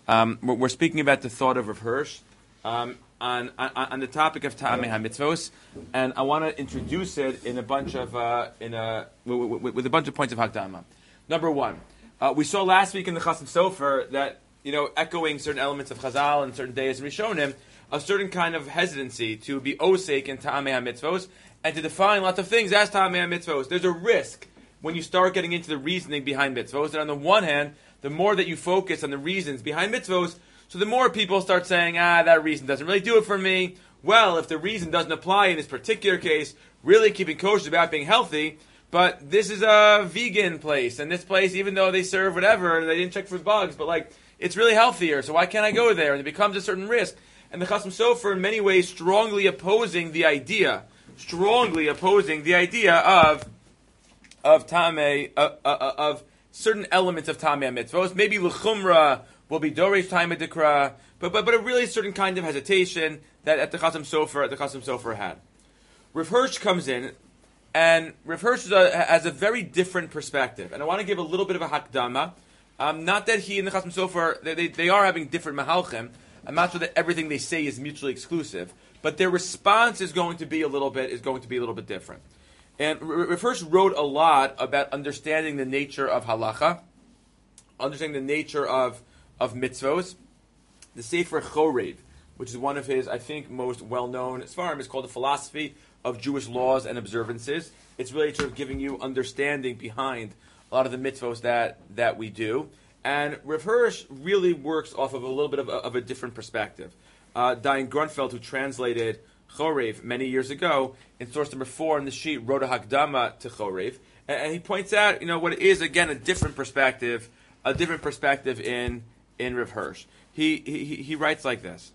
We're speaking about the thought of Rav Hirsch on the topic of Ta'amei HaMitzvos, and I want to introduce it in a bunch of with a bunch of points of Hakdama. Number one, we saw last week in the Chasam Sofer that echoing certain elements of Chazal and certain days in Rishonim, a certain kind of hesitancy to be osek in Ta'amei HaMitzvos and to define lots of things as Ta'amei HaMitzvos. There's a risk when you start getting into the reasoning behind mitzvos, and on the one hand, the more that you focus on the reasons behind mitzvos, so the more people start saying, that reason doesn't really do it for me. Well, if the reason doesn't apply in this particular case, really keeping kosher is about being healthy, but this is a vegan place, and this place, even though they serve whatever, they didn't check for bugs, but it's really healthier, so why can't I go there? And it becomes a certain risk. And the Chasam Sofer, in many ways, strongly opposing the idea of Tamei, of certain elements of Tamei HaMitzvos. Maybe L'chumra will be Doresh Tamei Dikra, but a really certain kind of hesitation that the Chasam Sofer had. Rav Hirsch comes in, and Rav Hirsch has a very different perspective. And I want to give a little bit of a hakdama. Not that he and the Chasam Sofer, they are having different mahalchim. I'm not sure that everything they say is mutually exclusive, but their response is going to be a little bit different. And Rav Hirsch wrote a lot about understanding the nature of halacha, understanding the nature of mitzvos. The Sefer Chorev, which is one of his, I think, most well-known svarim, is called The Philosophy of Jewish Laws and Observances. It's really sort of giving you understanding behind a lot of the mitzvos that we do. And Rav Hirsch really works off of a little bit of a different perspective. Dayan Grunfeld, who translated Chorev many years ago, in source number 4 in the sheet, wrote a Hakdama to Chorev, and he points out, what is again a different perspective in Rav Hirsch. He writes like this,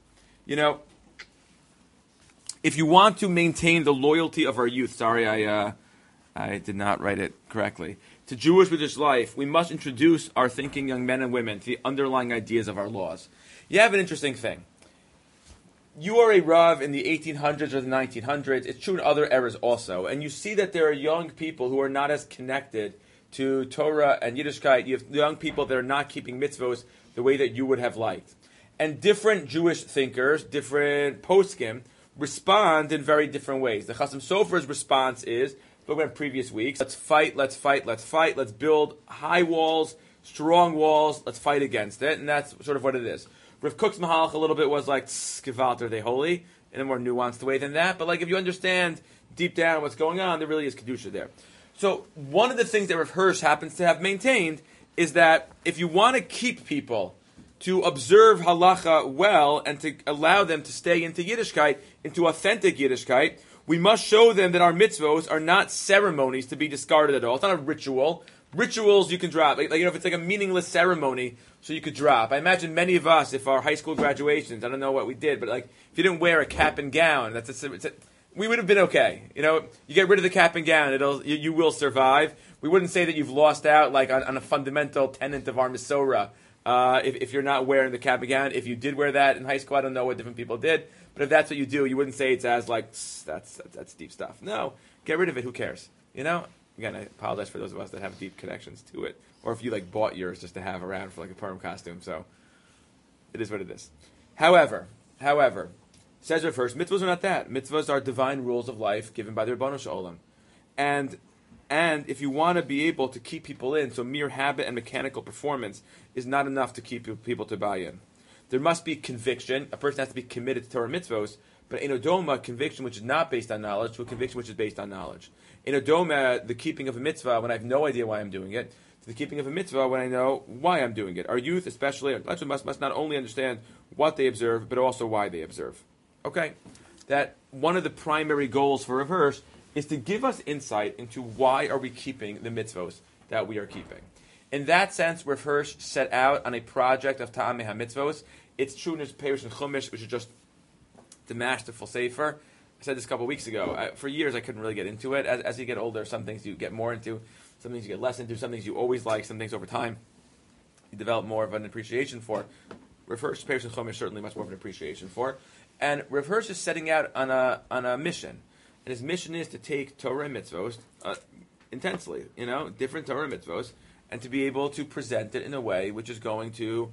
if you want to maintain the loyalty of our youth, sorry, I did not write it correctly, to Jewish religious life, we must introduce our thinking young men and women to the underlying ideas of our laws. You have an interesting thing. You are a Rav in the 1800s or the 1900s. It's true in other eras also. And you see that there are young people who are not as connected to Torah and Yiddishkeit. You have young people that are not keeping mitzvos the way that you would have liked. And different Jewish thinkers, different poskim, respond in very different ways. The Chasam Sofer's response is, spoke about in previous weeks, let's fight, let's build high walls, strong walls, let's fight against it. And that's sort of what it is. Rav Kook's Mahalach a little bit was like, Skivalt, are they holy? In a more nuanced way than that. But if you understand deep down what's going on, there really is Kedusha there. So one of the things that Rav Hirsch happens to have maintained is that if you want to keep people to observe halacha well and to allow them to stay into Yiddishkeit, into authentic Yiddishkeit, we must show them that our mitzvos are not ceremonies to be discarded at all. It's not a ritual. Rituals you can drop. If it's like a meaningless ceremony, so you could drop. I imagine many of us, if our high school graduations, I don't know what we did, but if you didn't wear a cap and gown, we would have been okay. You get rid of the cap and gown, you will survive. We wouldn't say that you've lost out on a fundamental tenet of our Masorah if you're not wearing the cap and gown. If you did wear that in high school, I don't know what different people did, but if that's what you do, you wouldn't say it's as that's deep stuff. No, get rid of it. Who cares? Again, I apologize for those of us that have deep connections to it, or if you bought yours just to have around for a Purim costume. So it is what it is. However, says Rav Hirsch, mitzvahs are not that. Mitzvahs are divine rules of life given by the Ribono Shel Olam, and if you want to be able to keep people in, so mere habit and mechanical performance is not enough to keep people to buy in. There must be conviction. A person has to be committed to Torah mitzvos, but in Odoma, conviction which is not based on knowledge, to a conviction which is based on knowledge. In Odoma, the keeping of a mitzvah when I have no idea why I'm doing it, to the keeping of a mitzvah when I know why I'm doing it. Our youth, especially, must not only understand what they observe, but also why they observe. Okay? That one of the primary goals for Rav Hirsch is to give us insight into why are we keeping the mitzvos that we are keeping. In that sense, Rav Hirsch set out on a project of Ta'amei HaMitzvos. It's true in his Perush and Chumash, which is just the masterful sefer. I said this a couple of weeks ago. For years, I couldn't really get into it. As you get older, some things you get more into, some things you get less into, some things you always like, some things over time you develop more of an appreciation for. Rav Hirsch, Perush and Chumash, certainly much more of an appreciation for. And Rav Hirsch is setting out on a mission. And his mission is to take Torah and mitzvos intensely, different Torah and mitzvos, and to be able to present it in a way which is going to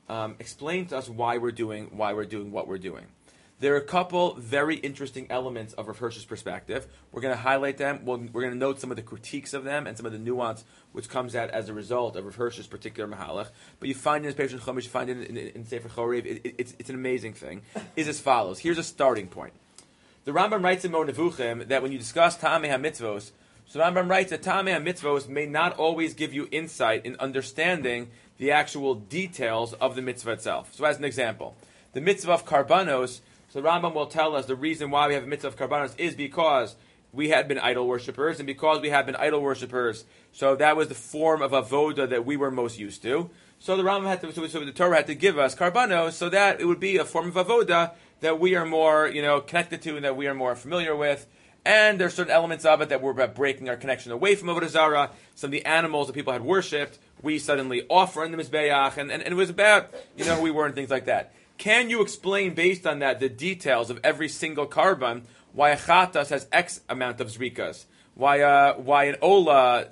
explain to us why we're doing what we're doing. There are a couple very interesting elements of Rav Hirsch's perspective. We're going to highlight them. We're going to note some of the critiques of them and some of the nuance which comes out as a result of Rav Hirsch's particular mahalach. But you find it in Peirush Chumash, you find it in Sefer Chorev. It's an amazing thing. Is as follows. Here's a starting point. The Rambam writes in Mo Nevuchim that when you discuss Ta'amei HaMitzvos, so the Rambam writes that Ta'amei HaMitzvos may not always give you insight in understanding the actual details of the mitzvah itself. So as an example, the mitzvah of Karbanos, so the Rambam will tell us the reason why we have a mitzvah of Karbanos is because we had been idol worshippers, and because we had been idol worshippers, so that was the form of avoda that we were most used to. So the Rambam had to, so the Torah had to give us Karbanos, so that it would be a form of avoda that we are more, connected to, and that we are more familiar with. And there's certain elements of it that were about breaking our connection away from avodah zarah. Some of the animals that people had worshipped, we suddenly offer in the mizbeach, and it was about who we were and things like that. Can you explain, based on that, the details of every single karban? Why a chatas has X amount of zrikas? Why an ola,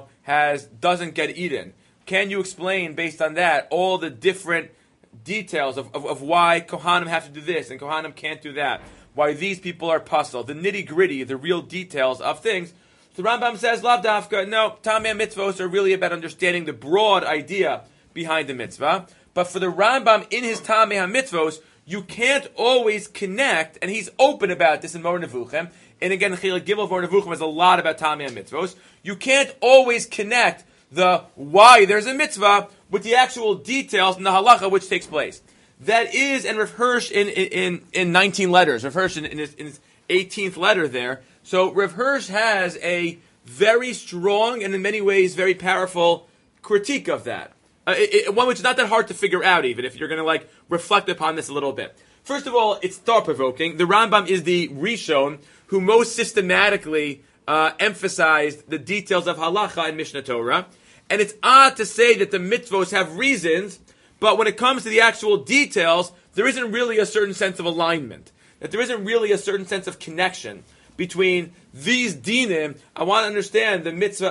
doesn't get eaten? Can you explain, based on that, all the different details of why Kohanim have to do this and Kohanim can't do that? Why these people are puzzled? The nitty gritty, the real details of things. So the Rambam says, Lav Dafka, no, Ta'amei HaMitzvos are really about understanding the broad idea behind the mitzvah. But for the Rambam, in his Ta'amei HaMitzvos, you can't always connect, and he's open about this in Mo Nevuchim. And again, Chilek Gimel Mo Nevuchim is a lot about Ta'amei HaMitzvos. You can't always connect the why there's a mitzvah with the actual details in the halacha which takes place. That is, and Rav Hirsch in 19 letters, Rav Hirsch in his 18th letter there. So Rav Hirsch has a very strong and in many ways very powerful critique of that. One which is not that hard to figure out, even if you're going to reflect upon this a little bit. First of all, it's thought-provoking. The Rambam is the Rishon who most systematically emphasized the details of halacha and Mishnah Torah. And it's odd to say that the mitzvos have reasons, but when it comes to the actual details, there isn't really a certain sense of alignment. That there isn't really a certain sense of connection between these dinim. I want to understand the mitzvah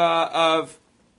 of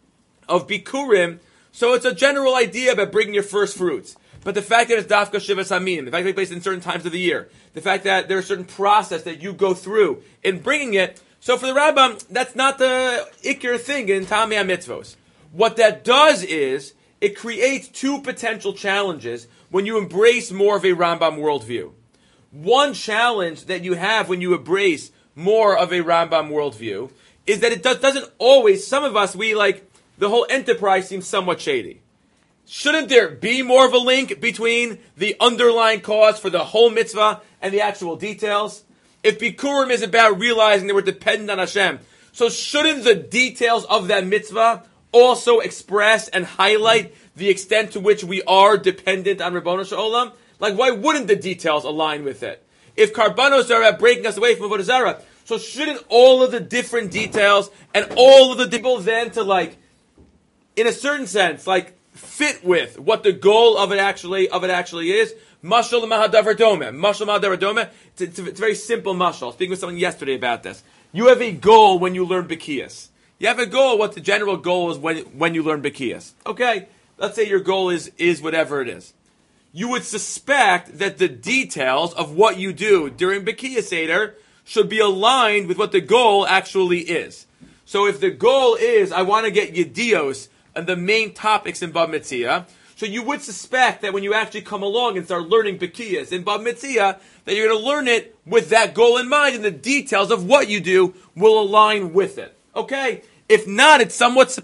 bikurim. So it's a general idea about bringing your first fruits. But the fact that it's dafka shivas hamim, the fact that it takes place in certain times of the year, the fact that there's a certain process that you go through in bringing it. So for the Rambam, that's not the ikir thing in Ta'amei HaMitzvos. What that does is, it creates two potential challenges when you embrace more of a Rambam worldview. One challenge that you have when you embrace more of a Rambam worldview is that it doesn't always, some of us, the whole enterprise seems somewhat shady. Shouldn't there be more of a link between the underlying cause for the whole mitzvah and the actual details? If Bikurim is about realizing that we're dependent on Hashem, so shouldn't the details of that mitzvah also express and highlight the extent to which we are dependent on Ribbono Shel Olam? Why wouldn't the details align with it? If Karbanos are about breaking us away from Avodah Zarah, so shouldn't all of the different details and all of the people then to in a certain sense, fit with what the goal of it actually is? Mashal Mahadavar Domeh. Mashal Mahadavar Domeh. It's a very simple mashal. I was speaking with someone yesterday about this. You have a goal when you learn Bekiyas. You have a goal, what the general goal is when you learn Bekiyas. Okay, let's say your goal is whatever it is. You would suspect that the details of what you do during Bekiyas Seder should be aligned with what the goal actually is. So if the goal is, I want to get Yedios and the main topics in Bab Metzia, so you would suspect that when you actually come along and start learning Bekiyas in Bab Metzia, that you're going to learn it with that goal in mind, and the details of what you do will align with it. Okay? If not, it's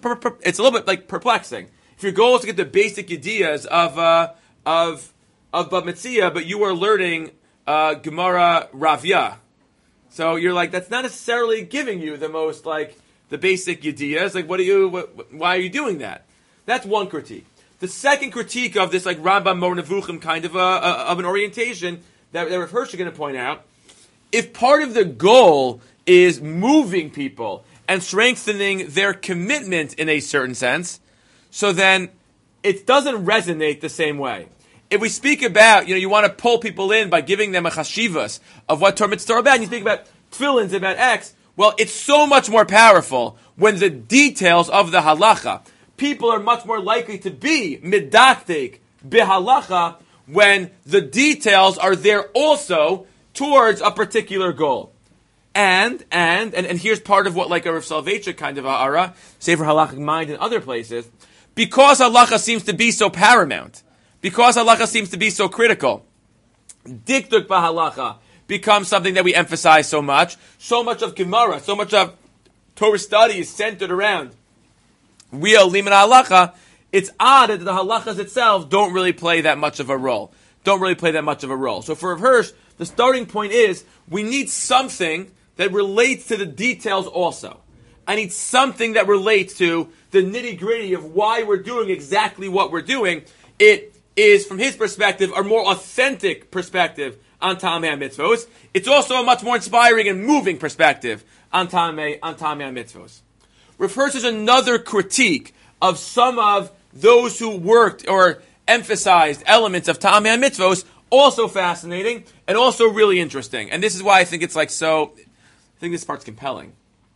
a little bit perplexing. If your goal is to get the basic ideas of Bab Metzia, but you are learning Gemara Ravya, so you're that's not necessarily giving you the most the basic ideas. Why are you doing that? That's one critique. The second critique of this Rambam Mo Nevuchim kind of an orientation that Rav Hirsch is going to point out, if part of the goal is moving people and strengthening their commitment in a certain sense, so then it doesn't resonate the same way. If we speak about, you want to pull people in by giving them a chashivas of what Torah Mitzvah are about, and you speak about tefillins, about X, well, it's so much more powerful when the details of the halacha, people are much more likely to be midaktik bihalacha when the details are there also towards a particular goal. And here's part of what like a Rav Soloveitchik kind of ha'ara, Sefer Halachic Mind and other places, because halacha seems to be so paramount, because halacha seems to be so critical, dikduk b'halacha becomes something that we emphasize so much of Gemara, so much of Torah study is centered around real liman halacha. It's odd that the halachas itself don't really play that much of a role. So for Rav Hirsch, the starting point is we need something that relates to the details also. I need something that relates to the nitty-gritty of why we're doing exactly what we're doing. It is, from his perspective, a more authentic perspective on Tamei HaMitzvos. It's also a much more inspiring and moving perspective on Tamei HaMitzvos. Rav Hirsch is another critique of some of those who worked or emphasized elements of Tamei HaMitzvos, also fascinating and also really interesting. And this is why I think it's like so... I think this part's compelling.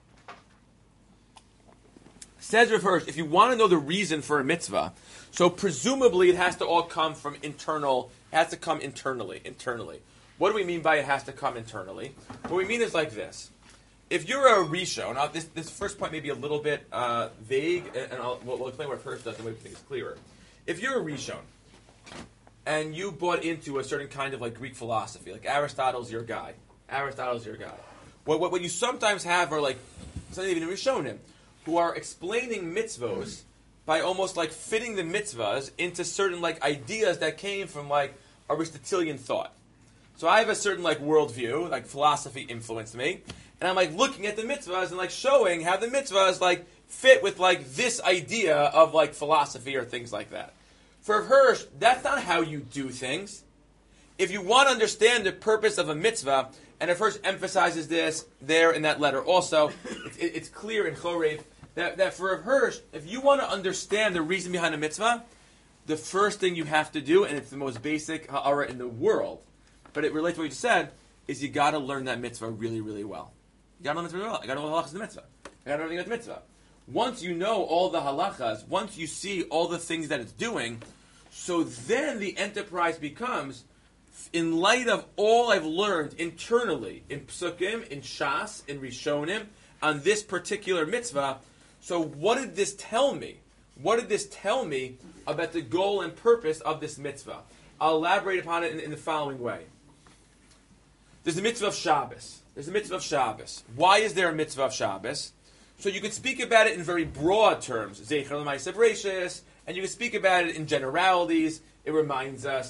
Says Rav Hirsch, if you want to know the reason for a mitzvah, so presumably it has to all come from internal, it has to come internally. What do we mean by it has to come internally? What we mean is like this. If you're a Rishon, now this first point may be a little bit vague, and we'll explain what Hirsch does and make things clearer. If you're a Rishon, and you bought into a certain kind of like Greek philosophy, like Aristotle's your guy. What you sometimes have are like, it's not even Rishonim, who are explaining mitzvos by almost like fitting the mitzvahs into certain like ideas that came from like Aristotelian thought. So I have a certain like worldview, like philosophy influenced me, and I'm like looking at the mitzvahs and like showing how the mitzvahs like fit with like this idea of like philosophy or things like that. For Hirsch, that's not how you do things. If you want to understand the purpose of a mitzvah, and Rav Hirsch emphasizes this there in that letter also, it's clear in Chorev that for Rav Hirsch, if you want to understand the reason behind a mitzvah, the first thing you have to do, and it's the most basic ha'ara in the world, but it relates to what you just said, is you got to learn that mitzvah really, really well. You got to learn the mitzvah really well. You got to know the halachas of the mitzvah. You got to know everything about the mitzvah. Once you know all the halachas, once you see all the things that it's doing, so then the enterprise becomes, in light of all I've learned internally, in Psukim, in Shas, in Rishonim, on this particular mitzvah, so what did this tell me? What did this tell me about the goal and purpose of this mitzvah? I'll elaborate upon it in the following way. There's a mitzvah of Shabbos. Why is there a mitzvah of Shabbos? So you could speak about it in very broad terms, Zeicher l'Ma'aseh Bereishis, and you can speak about it in generalities. It reminds us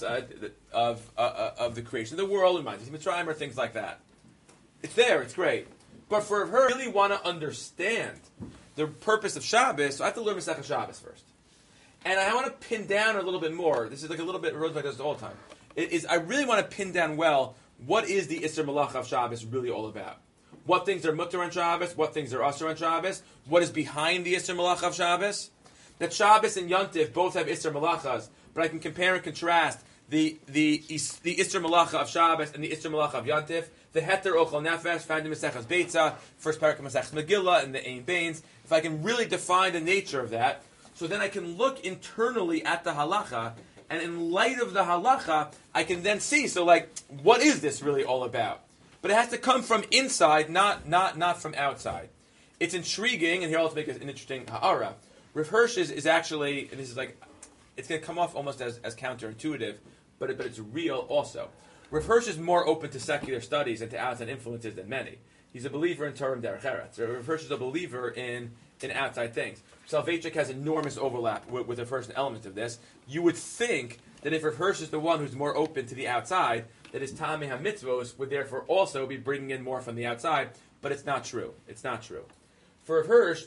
of the creation of the world. It reminds us of Mitzrayim or things like that. It's there. It's great. But for her, really want to understand the purpose of Shabbos, so I have to learn Masechah Shabbos first. And I want to pin down a little bit more. This is like a little bit, Roosevelt does it all the time. I really want to pin down well, what is the Isser Malacha of Shabbos really all about? What things are Mutter on Shabbos? What things are Asur on Shabbos? What is behind the Isser Malacha of Shabbos? That Shabbos and Yontif both have Isser Malachas, but I can compare and contrast the Isser Malacha of Shabbos and the Isser Malacha of Yontif. The Heter Ochel Nefesh found in Maseches Beitza, first parak of Maseches Megillah, and the Ein Bains. If I can really define the nature of that, so then I can look internally at the halacha, and in light of the halacha, I can then see, so like, what is this really all about? But it has to come from inside, not from outside. It's intriguing, and here I'll make an interesting ha'ara. Rav Hirsch is actually, and this is like, it's going to come off almost as counterintuitive, but it's real also. Rav Hirsch is more open to secular studies and to outside influences than many. He's a believer in Torah and Derech Eretz. Rav Hirsch is a believer in outside things. Soloveitchik has enormous overlap with the first element of this. You would think that if Rav Hirsch is the one who's more open to the outside, that his Tamei HaMitzvos would therefore also be bringing in more from the outside, but it's not true. It's not true. For Rav Hirsch,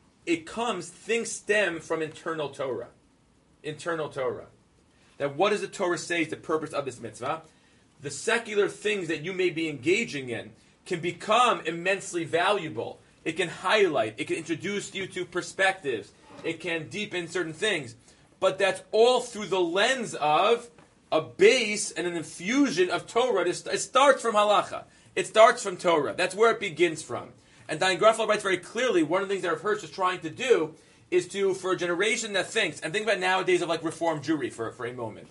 things stem from internal Torah. Internal Torah. That what does the Torah say is the purpose of this mitzvah? The secular things that you may be engaging in can become immensely valuable. It can highlight, it can introduce you to perspectives, it can deepen certain things. But that's all through the lens of a base and an infusion of Torah. It starts from halacha. It starts from Torah. That's where it begins from. And Dayan Grafel writes very clearly, one of the things that Rav Hirsch is trying to do is for a generation that thinks, and think about nowadays of like Reform Jewry for a moment,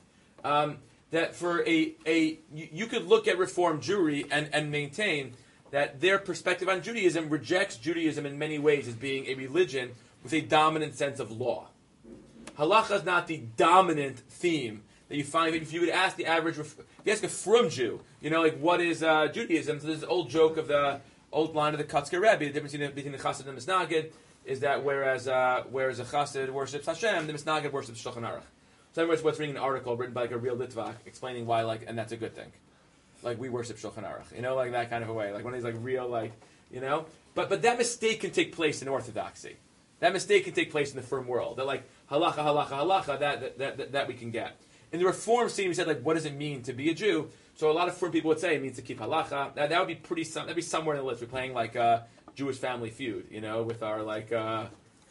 that for you could look at Reform Jewry and maintain that their perspective on Judaism rejects Judaism in many ways as being a religion with a dominant sense of law. Halacha is not the dominant theme that you find. If you would ask the average, if you ask a frum Jew, like what is Judaism? So there's an old joke of the old line of the Kotzker Rebbe. The difference between the Chassid and the Misnagid is that whereas a Chassid worships Hashem, the Misnagid worships Shulchan Aruch. So everyone's what's reading an article written by like a real Litvak explaining why, and that's a good thing. Like we worship Shulchan Aruch, like that kind of a way, like one of these like real But that mistake can take place in Orthodoxy. That mistake can take place in the firm world. That like halacha, halacha, halacha. That we can get. In the Reform scene, we said what does it mean to be a Jew? So a lot of firm people would say it means to keep halacha. That would be that'd be somewhere in the list. We're playing like Jewish Family Feud, with our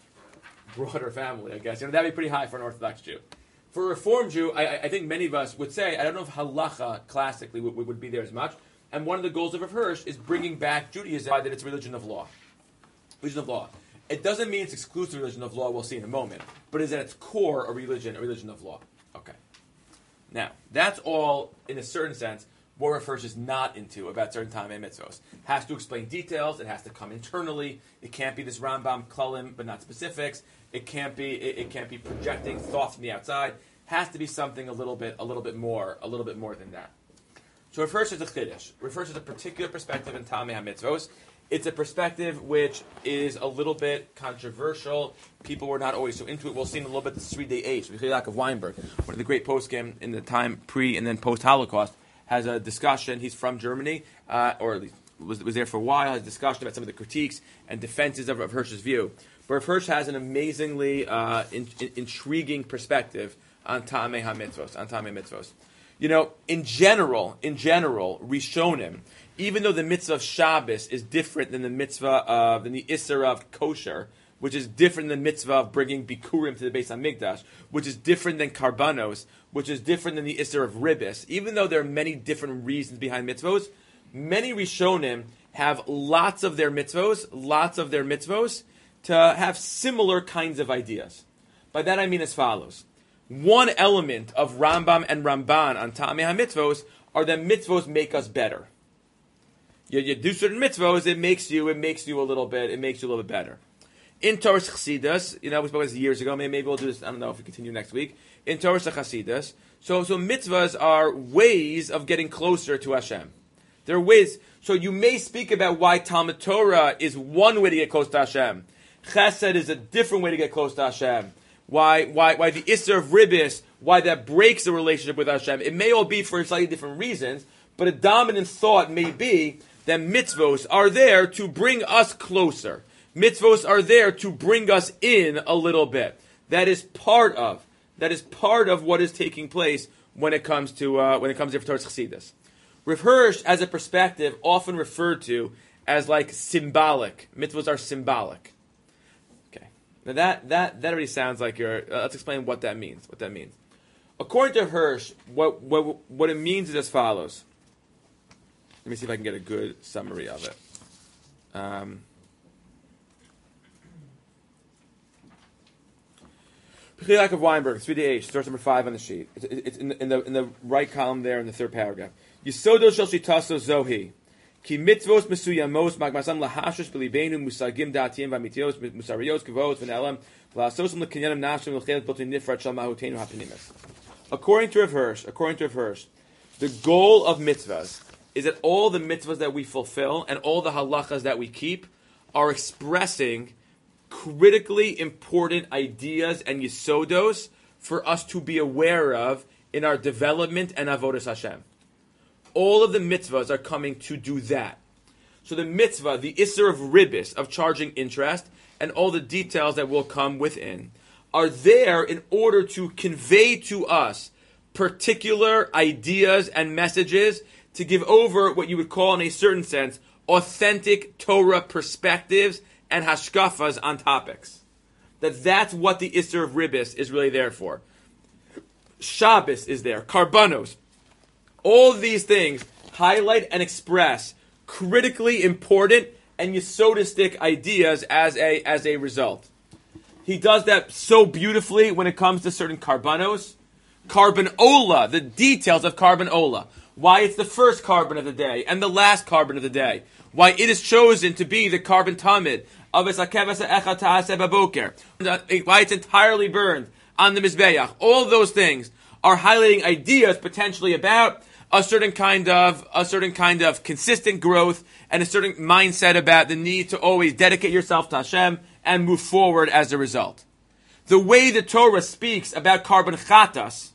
broader family, I guess. That'd be pretty high for an Orthodox Jew. For a Reform Jew, I think many of us would say, I don't know if halacha classically would be there as much. And one of the goals of Rav Hirsch is bringing back Judaism, that it's a religion of law. Religion of law. It doesn't mean it's exclusive religion of law, we'll see in a moment, but is at its core a religion of law. Okay. Now, that's all, in a certain sense, what Rav Hirsch is not into about certain time and mitzvos. Has to explain details, it has to come internally, it can't be this Rambam klalim, but not specifics, it can't be projecting thought from the outside, has to be something a little bit more than that. So Rav Hirsch is a chiddush. Rav Hirsch is a particular perspective in Tamei HaMitzvos. It's a perspective which is a little bit controversial. People were not always so into it. We'll see in a little bit the 3-day age. Michael of Weinberg, one of the great poskim in the time pre and then post-Holocaust, has a discussion. He's from Germany, or at least was there for a while. Has a discussion about some of the critiques and defenses of Rav Hirsch's view. But Rav Hirsch has an amazingly intriguing perspective on Tamei HaMitzvos. In general, Rishonim, even though the mitzvah of Shabbos is different than the mitzvah than the Isser of kosher, which is different than the mitzvah of bringing bikurim to the Beis HaMikdash, which is different than karbanos, which is different than the Isser of ribis, even though there are many different reasons behind mitzvos, many Rishonim have lots of their mitzvos to have similar kinds of ideas. By that I mean as follows. One element of Rambam and Ramban on Tamei HaMitzvos are that mitzvos make us better. You do certain mitzvos, it makes you a little bit better. In Torah Chassidus, we spoke about this years ago. Maybe we'll do this. I don't know if we continue next week. In Torah Chassidus, so mitzvahs are ways of getting closer to Hashem. They're ways. So you may speak about why Talmud Torah is one way to get close to Hashem. Chesed is a different way to get close to Hashem. Why the Isser of Ribis, why that breaks the relationship with Hashem. It may all be for slightly different reasons, but a dominant thought may be that mitzvos are there to bring us closer. Mitzvos are there to bring us in a little bit. That is part of what is taking place when it comes to Torah Chassidus. Rav Hirsch, as a perspective, often referred to as like symbolic. Mitzvos are symbolic. Okay, now that already sounds like let's explain what that means. According to Hirsch, what it means is as follows. Let me see if I can get a good summary of it. Pechilak of Weinberg, 3DH, source number 5 on the sheet. It's in the right column there in the third paragraph. Yisodo shel shitaso zohi. Ki mitzvos mesuyamos magmasam lahashish belibeinu musagim datiyim v'amitios musariyos kavos v'nelam v'lasosim l'kinyanim nashim l'chelet botin nifrat shel mahutenu hapinimis. According to Rav Hirsch, the goal of mitzvahs is that all the mitzvahs that we fulfill and all the halachas that we keep are expressing critically important ideas and yisodos for us to be aware of in our development and avodas Hashem. All of the mitzvahs are coming to do that. So the mitzvah, the Isser of Ribis, of charging interest, and all the details that will come within, are there in order to convey to us particular ideas and messages to give over what you would call, in a certain sense, authentic Torah perspectives and hashkafas on topics. That's what the Isser of Ribis is really there for. Shabbos is there, Karbanos. All of these things highlight and express critically important and yesodistic ideas as a result. He does that so beautifully when it comes to certain karbanos. Carbon ola, the details of carbon ola. Why it's the first carbon of the day and the last carbon of the day. Why it is chosen to be the carbon tamid of baboker. Why it's entirely burned on the mizbeach. All those things are highlighting ideas potentially about a certain kind of consistent growth and a certain mindset about the need to always dedicate yourself to Hashem and move forward as a result. The way the Torah speaks about carbon chatas,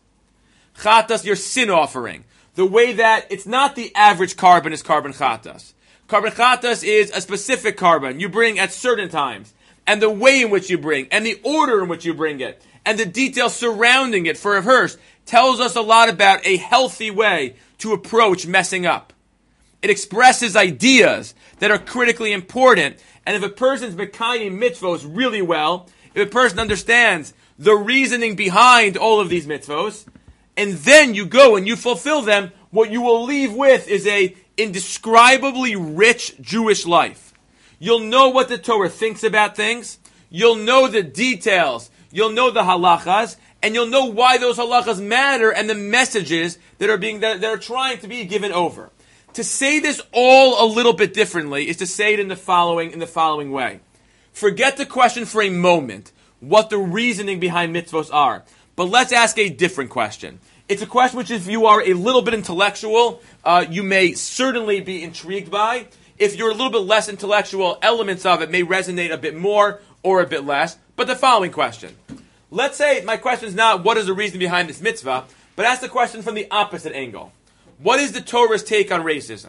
your sin offering, the way that it's not the average carbon is carbon chatas. Carbon chatas is a specific carbon you bring at certain times, and the way in which you bring, and the order in which you bring it, and the details surrounding it for a verse tells us a lot about a healthy way to approach messing up. It expresses ideas that are critically important, and if a person's mekayim mitzvos really well, if a person understands the reasoning behind all of these mitzvos, and then you go and you fulfill them, what you will leave with is a indescribably rich Jewish life. You'll know what the Torah thinks about things, you'll know the details, you'll know the halachas, and you'll know why those halachas matter and the messages that are trying to be given over. To say this all a little bit differently is to say it in the following way. Forget the question for a moment, what the reasoning behind mitzvos are. But let's ask a different question. It's a question which, if you are a little bit intellectual, you may certainly be intrigued by. If you're a little bit less intellectual, elements of it may resonate a bit more or a bit less. But the following question. Let's say my question is not what is the reason behind this mitzvah, but ask the question from the opposite angle. What is the Torah's take on racism?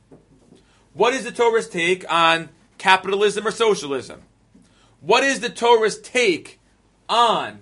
What is the Torah's take on capitalism or socialism? What is the Torah's take on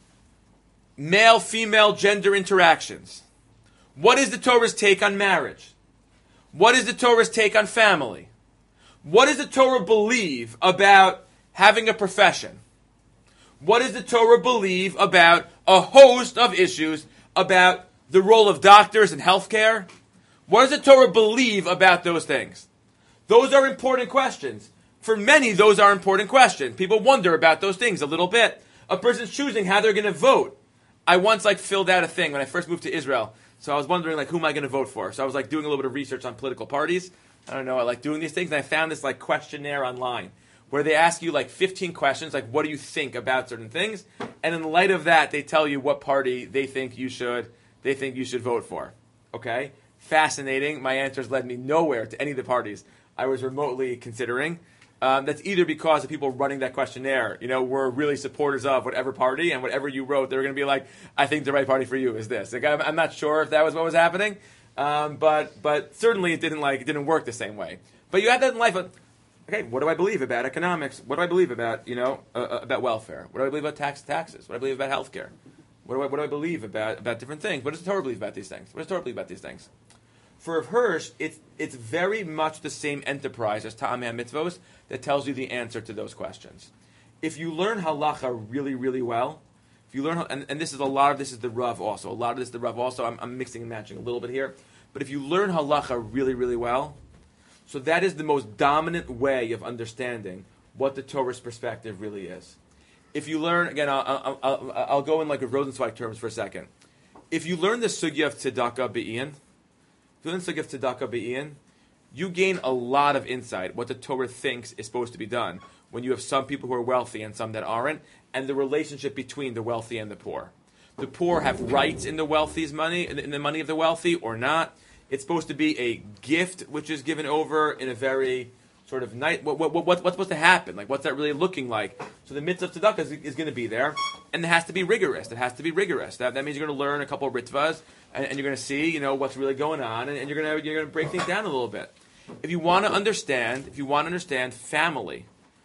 male-female gender interactions? What is the Torah's take on marriage? What is the Torah's take on family? What does the Torah believe about having a profession? What does the Torah believe about a host of issues about the role of doctors in healthcare? What does the Torah believe about those things? Those are important questions. For many, those are important questions. People wonder about those things a little bit. A person's choosing how they're going to vote. I once filled out a thing when I first moved to Israel. So I was wondering who am I going to vote for? So I was doing a little bit of research on political parties. I don't know, I like doing these things, and I found this questionnaire online where they ask you 15 questions, what do you think about certain things? And in light of that, they tell you what party they think you should vote for. Okay? Fascinating. My answers led me nowhere to any of the parties I was remotely considering. That's either because the people running that questionnaire, were really supporters of whatever party, and whatever you wrote, they were going to be I think the right party for you is this. I'm not sure if that was what was happening, but certainly it didn't work the same way. But you have that in life. Okay, what do I believe about economics? What do I believe about about welfare? What do I believe about taxes? What do I believe about healthcare? What do I believe about different things? What does the Torah believe about these things? What does the Torah believe about these things? For Hirsch, it's very much the same enterprise as Ta'amei HaMitzvos that tells you the answer to those questions. If you learn halacha really, really well, if you learn, and this is the Rav also. A lot of this is the Rav also. I'm mixing and matching a little bit here. But if you learn halacha really, really well, so that is the most dominant way of understanding what the Torah's perspective really is. If you learn, again, I'll go in a Rosenzweig terms for a second. If you learn the sugya of tzedakah be'in, you gain a lot of insight what the Torah thinks is supposed to be done when you have some people who are wealthy and some that aren't, and the relationship between the wealthy and the poor. The poor have rights in the wealthy's money, in the money of the wealthy, or not. It's supposed to be a gift which is given over in a very sort of night. What's supposed to happen? What's that really looking like? So the mitzvah of tzedakah is going to be there, and it has to be rigorous. That means you're going to learn a couple of ritvas, and you're going to see, what's really going on, and you're going to break things down a little bit. If you want to understand family,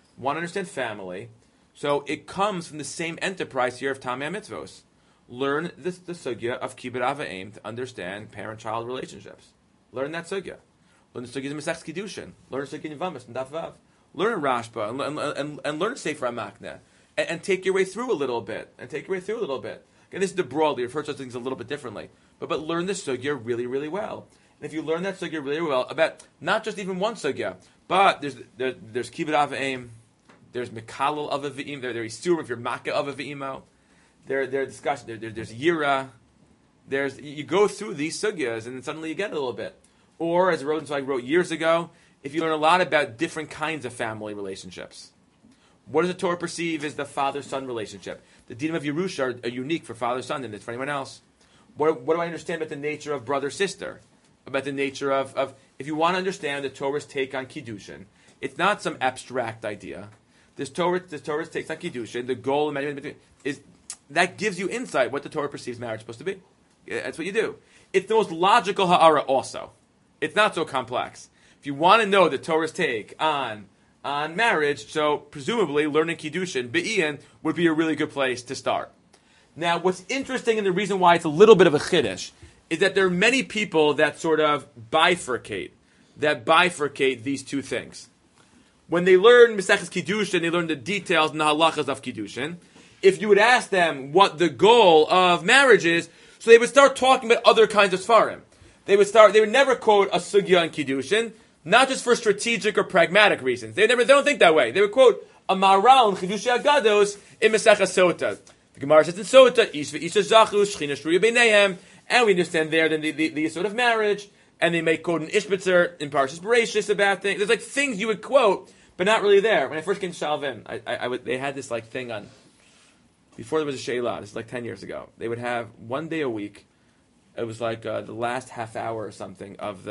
so it comes from the same enterprise here of Ta'amei HaMitzvos. Learn the sugya of kibbud av v'em to understand parent-child relationships. Learn that sugya. Learn the sugya of Masechtas Kiddushin. Learn the sugya of Yevamos and Daf Vav. Learn Rashba and learn Sefer HaMakneh. And take your way through a little bit. Again, this is the broadly, refer to things a little bit differently. But learn the sugya really, really well. And if you learn that sugya really well, about not just even one sugya, but there's kibbud av v'em, There's Mekalel of a V'im. There's Isurim if you're Makkah of a V'imo. There's discussion. There's Yira. You go through these sugyas and then suddenly you get a little bit. Or, as Rosenzweig wrote years ago, if you learn a lot about different kinds of family relationships. What does the Torah perceive as the father-son relationship? The dinim of Yerusha are unique for father-son and it's for anyone else. What do I understand about the nature of brother-sister? About the nature of if you want to understand the Torah's take on Kiddushin, it's not some abstract idea. The Torah's take on Kiddushin, the goal is that gives you insight what the Torah perceives marriage is supposed to be. That's what you do. It's the most logical ha'ara also. It's not so complex. If you want to know the Torah's take on marriage, so presumably learning Kiddushin, Be'ien, would be a really good place to start. Now, what's interesting and the reason why it's a little bit of a chiddush is that there are many people that sort of bifurcate these two things. When they learn Maseches Kiddushin, they learn the details and the halachas of Kiddushin. If you would ask them what the goal of marriage is, so they would start talking about other kinds of Sfarim. They would never quote a sugya on Kiddushin, not just for strategic or pragmatic reasons. They don't think that way. They would quote a Maharal in Chidushei Agados in Maseches Sota. The Gemara says in Sota, Ish v'Isha zachu, Shechina shruya b'neihem, and we understand there then the sort of marriage, and they may quote an Ishbitzer in Parshas Bereishis about things. There's like things you would quote, but not really there. When I first came to Shalvim, they had this like thing on, before there was a Sheila, this is like 10 years ago, they would have one day a week, it was like the last half hour or something of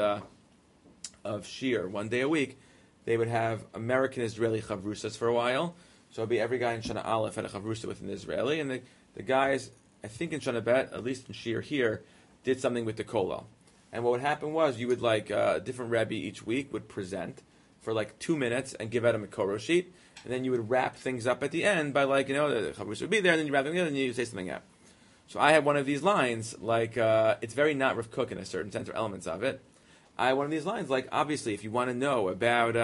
Shir, one day a week, they would have American-Israeli chavrusas for a while. So it'd be every guy in Shana Aleph had a chavrusa with an Israeli, and the guys, I think in Shana Bet, at least in Shir here, did something with the Kollel. And what would happen was you would like a different Rebbe each week would present for like 2 minutes and give out a Makoro sheet, and then you would wrap things up at the end by like, the chavrusa would be there, and then you wrap them together, and you say something out. So I had one of these lines, like, it's very not Rav Kook in a certain sense, or elements of it. I had one of these lines, like, obviously, if you want to know about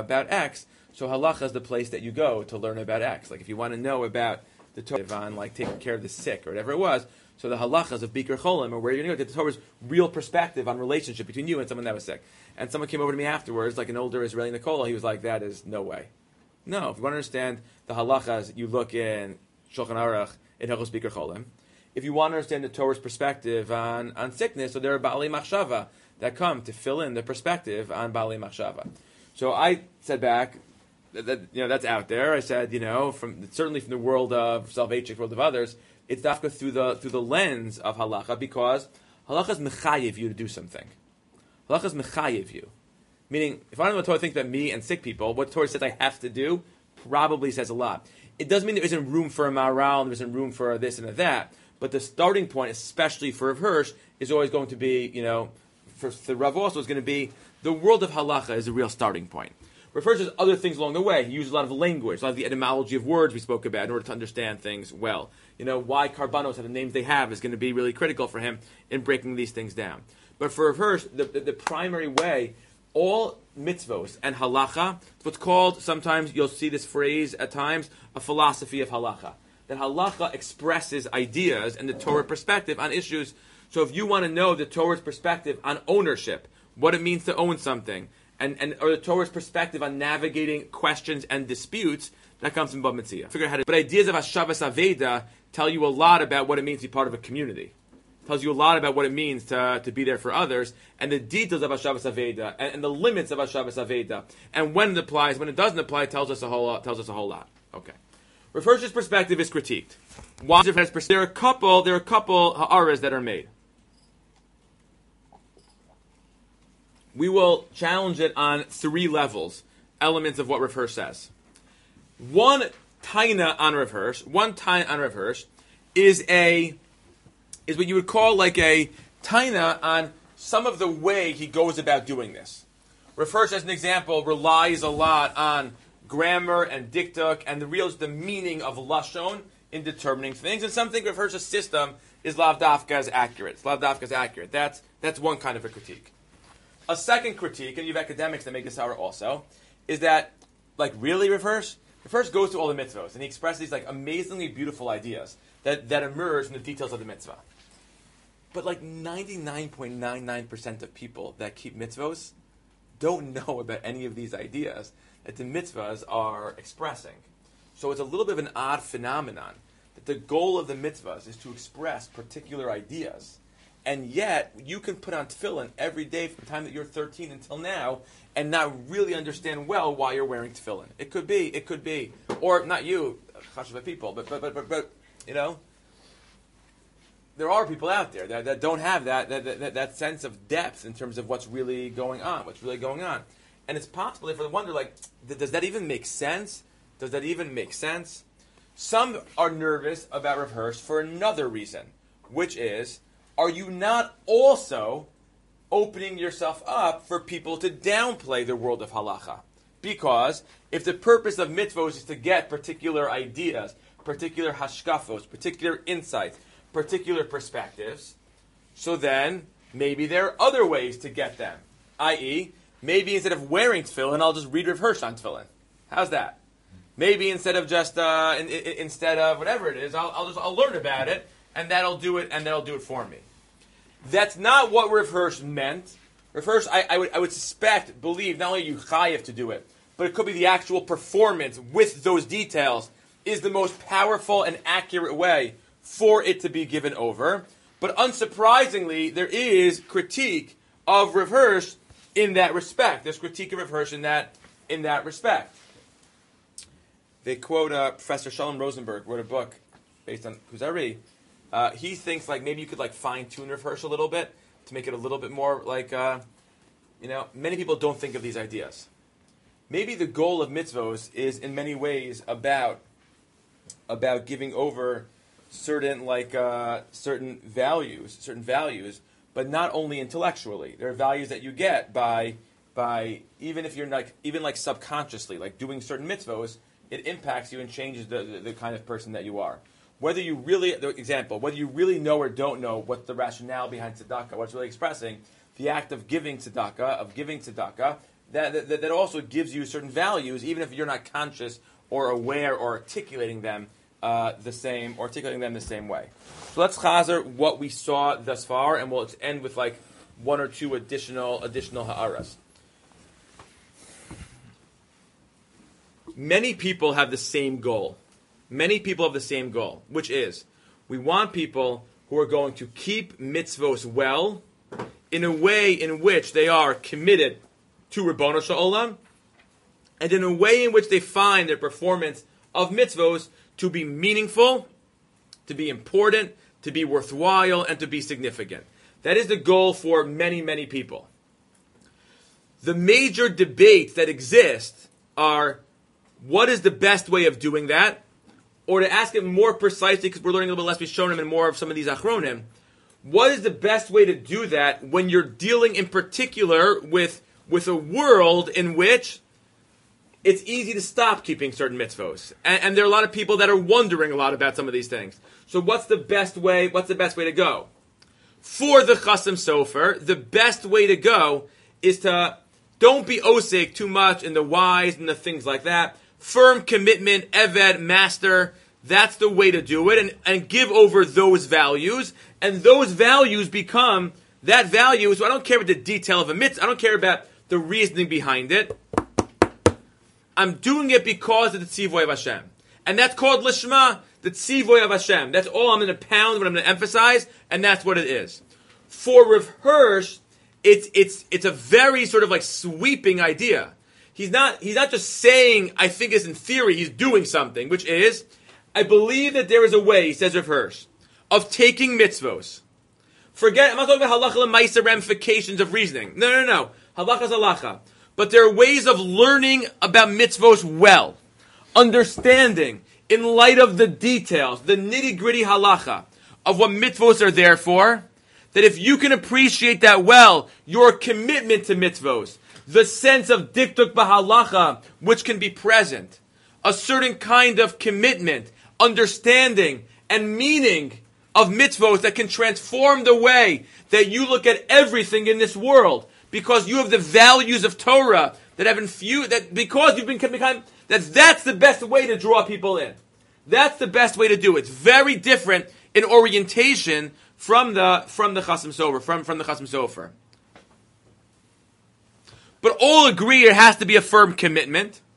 X, so halacha is the place that you go to learn about X. Like, if you want to know about the Torah on, like, taking care of the sick or whatever it was, so the halachas of Bikur Cholim, or where you're going to go, get the Torah's real perspective on relationship between you and someone that was sick. And someone came over to me afterwards, like an older Israeli Nicola, he was like, that is no way. No, if you want to understand the halachas, you look in Shulchan Aruch, in Hilchos Bikur Cholim. If you want to understand the Torah's perspective on sickness, so there are Baalei Machshava that come to fill in the perspective on Baalei Machshava. So I said back, that's out there. I said, certainly from the world of Salvation, world of others, it's dafka through the lens of halacha, because halacha is mechayev you to do something. Halacha is mechayev you. Meaning, if I don't know what Torah thinks about me and sick people, what Torah says I have to do probably says a lot. It doesn't mean there isn't room for a Maharal, there isn't room for this and that, but the starting point, especially for Rav Hirsch, is always going to be, for the Rav also is going to be, the world of halacha is a real starting point. Rav Hirsch does other things along the way. He uses a lot of language, a lot of the etymology of words we spoke about in order to understand things well. Why Karbanos have the names they have is going to be really critical for him in breaking these things down. But for Rav Hirsch, the primary way, all mitzvos and halacha, it's what's called, sometimes you'll see this phrase at times, a philosophy of halacha. That halacha expresses ideas and the Torah perspective on issues. So if you want to know the Torah's perspective on ownership, what it means to own something, or the Torah's perspective on navigating questions and disputes, that comes from Bava Metzia. Figure out how to. But ideas of Hashavas Aveda tell you a lot about what it means to be part of a community. It tells you a lot about what it means to be there for others, and the details of Hashavas Aveda, and the limits of Hashavas Aveda, and when it applies, when it doesn't apply, tells us a whole lot. Okay. Rav Hirsch's perspective is critiqued. Why? There are a couple ha'aras that are made. We will challenge it on 3 levels, elements of what Rav Hirsch says. One taina on Rav Hirsch is what you would call like a taina on some of the way he goes about doing this. Rav Hirsch, as an example, relies a lot on grammar and diktuk and the meaning of lashon in determining things. And something Rav Hirsch's system is lav dafka as accurate. That's one kind of a critique. A second critique, and you have academics that make this out also, is that, really Rav Hirsch goes to all the mitzvahs, and he expresses these amazingly beautiful ideas that emerge from the details of the mitzvah. But 99.99% of people that keep mitzvahs don't know about any of these ideas that the mitzvahs are expressing. So it's a little bit of an odd phenomenon that the goal of the mitzvahs is to express particular ideas. And yet, you can put on tefillin every day from the time that you're 13 until now and not really understand well why you're wearing tefillin. It could be. Or, not you, chashuv people, but you know, there are people out there that don't have that sense of depth in terms of what's really going on. And it's possible if they wonder, like, does that even make sense? Some are nervous about Rav Hirsch for another reason, which is, are you not also opening yourself up for people to downplay the world of halacha? Because if the purpose of mitzvos is to get particular ideas, particular hashkafos, particular insights, particular perspectives, so then maybe there are other ways to get them. I.e., maybe instead of wearing tefillin, I'll just read Rav Hirsch on tefillin. How's that? Maybe instead of just instead of whatever it is, I'll learn about it, and that'll do it for me. That's not what Rav Hirsch meant. Rav Hirsch, I would believe, not only are you chayiv to do it, but it could be the actual performance with those details is the most powerful and accurate way for it to be given over. But unsurprisingly, there is critique of Rav Hirsch in that respect. There's critique of Rav Hirsch in that respect. They quote Professor Shalom Rosenberg, wrote a book based on Kuzari. He thinks like maybe you could like fine-tune Rav Hirsch a little bit to make it a little bit more like, many people don't think of these ideas. Maybe the goal of mitzvos is in many ways about giving over certain values, but not only intellectually. There are values that you get by even if you're even subconsciously, like doing certain mitzvos, it impacts you and changes the kind of person that you are. Whether you really know or don't know what the rationale behind tzedakah, what it's really expressing, the act of giving tzedakah, that also gives you certain values, even if you're not conscious or aware or articulating them the same way. So let's chazer what we saw thus far, and we'll end with like one or two additional ha'aras. Many people have the same goal. Which is, we want people who are going to keep mitzvos well in a way in which they are committed to Ribbono Shel Olam, and in a way in which they find their performance of mitzvos to be meaningful, to be important, to be worthwhile, and to be significant. That is the goal for many, many people. The major debates that exist are, what is the best way of doing that? Or to ask it more precisely, because we're learning a little bit less Rishonim and more of some of these Achronim, what is the best way to do that when you're dealing in particular with a world in which it's easy to stop keeping certain mitzvos? And there are a lot of people that are wondering a lot about some of these things. So what's the best way to go? For the Chasam Sofer, the best way to go is to don't be osik too much in the whys and the things like that. Firm commitment, eved, master, that's the way to do it, and give over those values, and those values become that value. So I don't care about the detail of a mitzvah, I don't care about the reasoning behind it. I'm doing it because of the tzivoy of Hashem. And that's called lishma, the tzivoy of Hashem. That's all I'm going to pound, what I'm going to emphasize, and that's what it is. For Rav Hirsch, it's a very sort of like sweeping idea. He's not just saying, I think it's in theory, he's doing something, which is, I believe that there is a way, says Rav Hirsch, of taking mitzvos. Forget, I'm not talking about halacha l'maisa ramifications of reasoning. No. Halacha is halacha. But there are ways of learning about mitzvos well. Understanding, in light of the details, the nitty-gritty halacha of what mitzvos are there for, that if you can appreciate that well, your commitment to mitzvos, the sense of diktuk b'halacha, which can be present, a certain kind of commitment, understanding, and meaning of mitzvos that can transform the way that you look at everything in this world, because you have the values of Torah that have infused, that because you've been that's the best way to draw people in. That's the best way to do it. It's very different in orientation from the Chasam Sofer, from the Chasam Sofer. But all agree it has to be a firm commitment.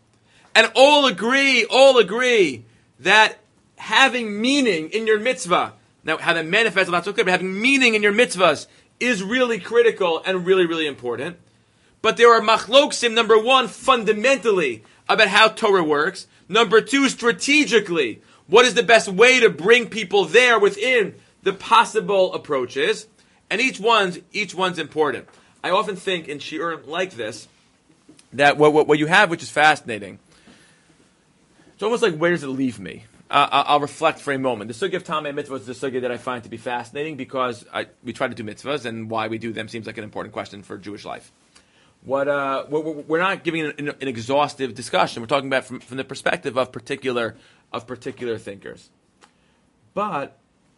And all agree that having meaning in your mitzvah, now how that manifests not so clear, but having meaning in your mitzvahs is really critical and really, really important. But there are machloksim, number one, fundamentally, about how Torah works. Number two, strategically, what is the best way to bring people there within the possible approaches. And each one's important. I often think in shiur like this, that what you have, which is fascinating, it's almost like, where does it leave me? I'll reflect for a moment. The sugya of Tamei mitzvahs is the sugya that I find to be fascinating because we try to do mitzvahs, and why we do them seems like an important question for Jewish life. We're not giving an exhaustive discussion. We're talking about from the perspective of particular thinkers. But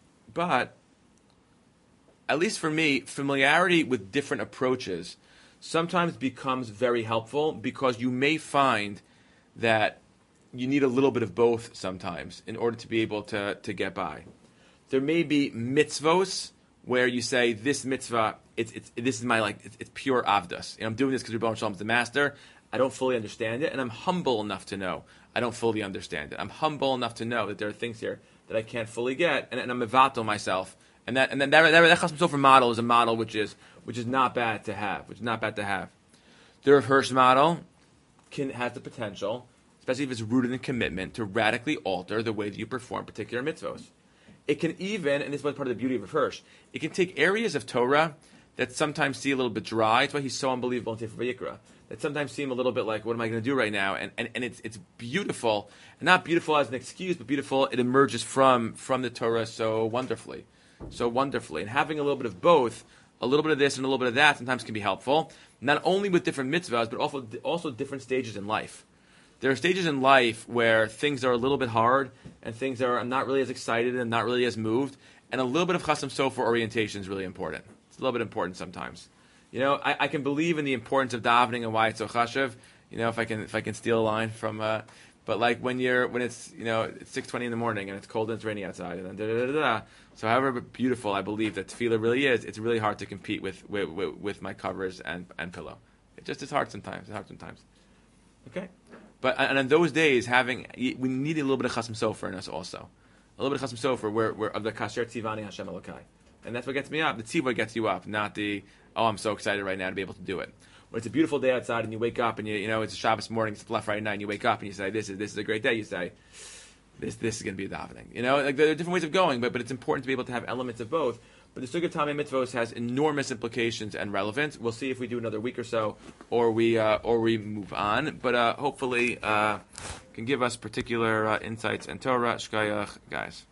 at least for me, familiarity with different approaches sometimes becomes very helpful, because you may find that you need a little bit of both sometimes in order to be able to get by. There may be mitzvos where you say, this mitzvah, this is my, it's pure avdas. I'm doing this because Rebbeinu Shalom is the master. I don't fully understand it, and I'm humble enough to know I don't fully understand it. I'm humble enough to know that there are things here that I can't fully get, and I'm mevatel myself. And that Chasam Sofer model is a model which is not bad to have. The Rav Hirsch model has the potential, especially if it's rooted in commitment, to radically alter the way that you perform particular mitzvos. It can even, and this was part of the beauty of Rav Hirsch, it can take areas of Torah that sometimes seem a little bit dry. That's why he's so unbelievable in Sefer Vayikra. That sometimes seem a little bit like, what am I going to do right now? And it's beautiful, and not beautiful as an excuse, but beautiful. It emerges from the Torah so wonderfully. And having a little bit of both, a little bit of this and a little bit of that, sometimes can be helpful. Not only with different mitzvahs, but also different stages in life. There are stages in life where things are a little bit hard, and things are I'm not really as excited and not really as moved, and a little bit of Chasam Sofer orientation is really important. It's a little bit important sometimes. I can believe in the importance of davening and why it's so chashuv. If I can steal a line from, but like when it's it's 6:20 in the morning and it's cold and it's raining outside, and then da da da da. So however beautiful I believe that tefillah really is, it's really hard to compete with my covers and pillow. It's hard sometimes. Okay. But and in those days, we need a little bit of Chasam Sofer in us also. A little bit of Chasam Sofer, where of the Kasher Tzivani Hashem Elokai. And that's what gets me up. The tzivah gets you up, not the, I'm so excited right now to be able to do it. When it's a beautiful day outside and you wake up and it's a Shabbos morning, it's left Friday night, and you wake up and you say, this is a great day. You say, this is going to be a davening. There are different ways of going, but it's important to be able to have elements of both. But the Sugya of Tamei Mitzvos has enormous implications and relevance. We'll see if we do another week or so, or we move on. But hopefully can give us particular insights and Torah. Shkayach, guys.